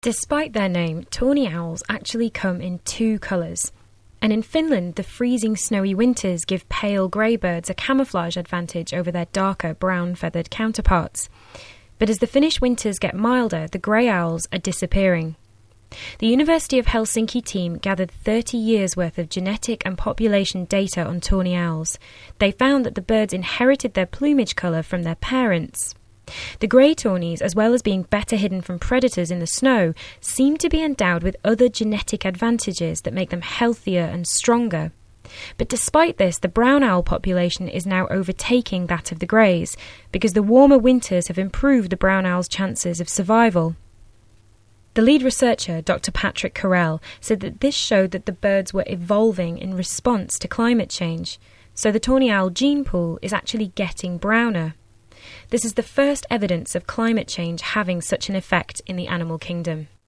Despite their name, tawny owls actually come in two colours. And in Finland, the freezing snowy winters give pale grey birds a camouflage advantage over their darker brown-feathered counterparts. But as the Finnish winters get milder, the grey owls are disappearing. The University of Helsinki team gathered 30 years' worth of genetic and population data on tawny owls. They found that the birds inherited their plumage colour from their parents. The grey tawnies, as well as being better hidden from predators in the snow, seem to be endowed with other genetic advantages that make them healthier and stronger. But despite this, the brown owl population is now overtaking that of the greys, because the warmer winters have improved the brown owl's chances of survival. The lead researcher, Dr. Patrick Carell, said that this showed that the birds were evolving in response to climate change, so the tawny owl gene pool is actually getting browner. This is the first evidence of climate change having such an effect in the animal kingdom.